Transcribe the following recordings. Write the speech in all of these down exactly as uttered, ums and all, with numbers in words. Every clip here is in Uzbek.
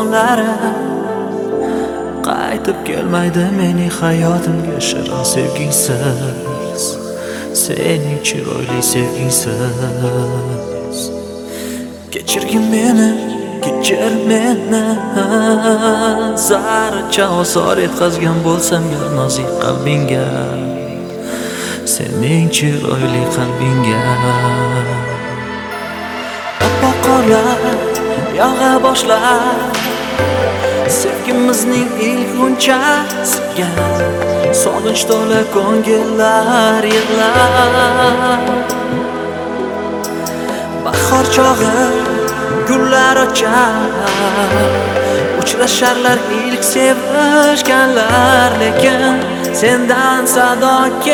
kunlari qaytib kelmaydi mening hayotimga shirin sevgingsiz, sening chiroyli sevgingsiz. Kechirgin meni, kechir meni, zarracha osor yetkazgan bo'lsam gar nozik qalbingga, sening chiroyli qalbingga. Oppoq qorlar yog'a boshlar sevgimizning ilk g'unchasiga, sog'inch to'la ko'ngillar yig'lar. Bahor chog'i gullar ochar, uchrasharlar ilk sevishganlar, lekin sendan sado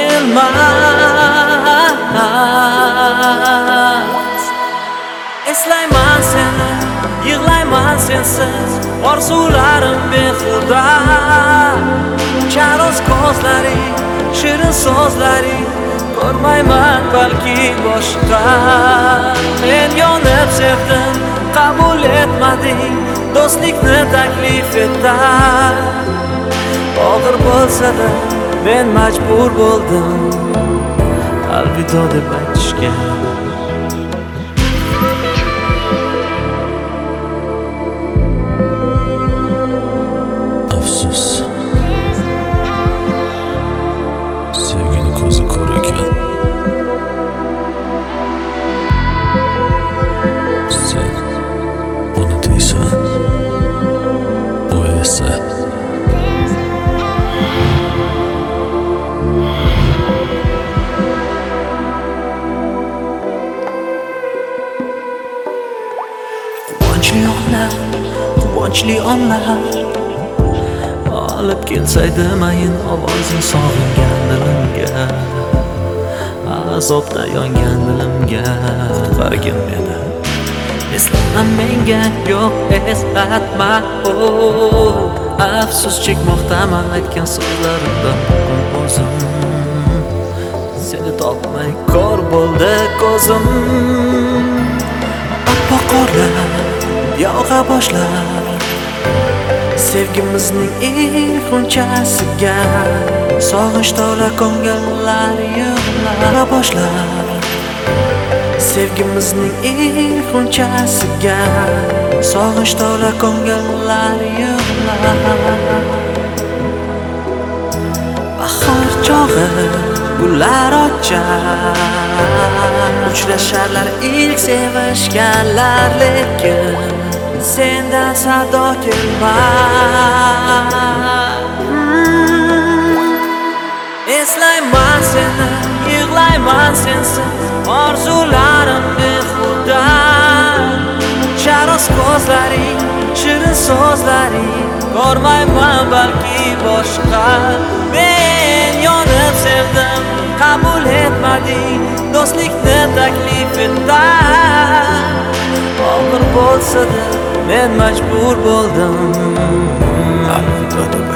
kelmas. Eslayman seni, yig'layman sensiz, orzularim behuda. Charoz ko'zlaring, shirin so'zlaring, ko'rmayman balki boshqa. Men yonib sevdim, qabul etmading, do'stlikni taklif etar. Og'ir bo'lsa-da men majbur bo'ldim alvido deb aytishga. Afsus, sevgini ko'zi ko'r ekan. Sen buni deysan, u esa quvonchli onlar, quvonchli onlar olib kelsaydi mayin ovozing sog'ingan dilimga, azobda yongan dilimga. Qutqargin meni, eslatma menga, yo'q eslatma. Oh, afsus chekmoqdaman aytgan so'zlarimdan o'zim. Seni topmay ko'r bo'ldi ko'zim. Oppoq qorlar yog'a boshlar sevgimizning ilk g'unchasiga, sog'inch to'la ko'ngillar yig'lar boshlar. Sevgimizning ilk g'unchasiga, sog'inch to'la ko'ngillar yig'lar. Bahor chog'i gullar ochar, uchrasharlar ilk sevishganlar, lekin sendan sado kelmas. Eslayman seni, yig'layman sensiz, orzularim behuda. Charoz ko'zlaring, shirin so'zlaring, ko'rmayman balki boshqa. Men yonib sevdim, qabul etmading, do'stlikni taklif etar. Og'ir bo'lsa-da men majbur bo'ldim alvido deb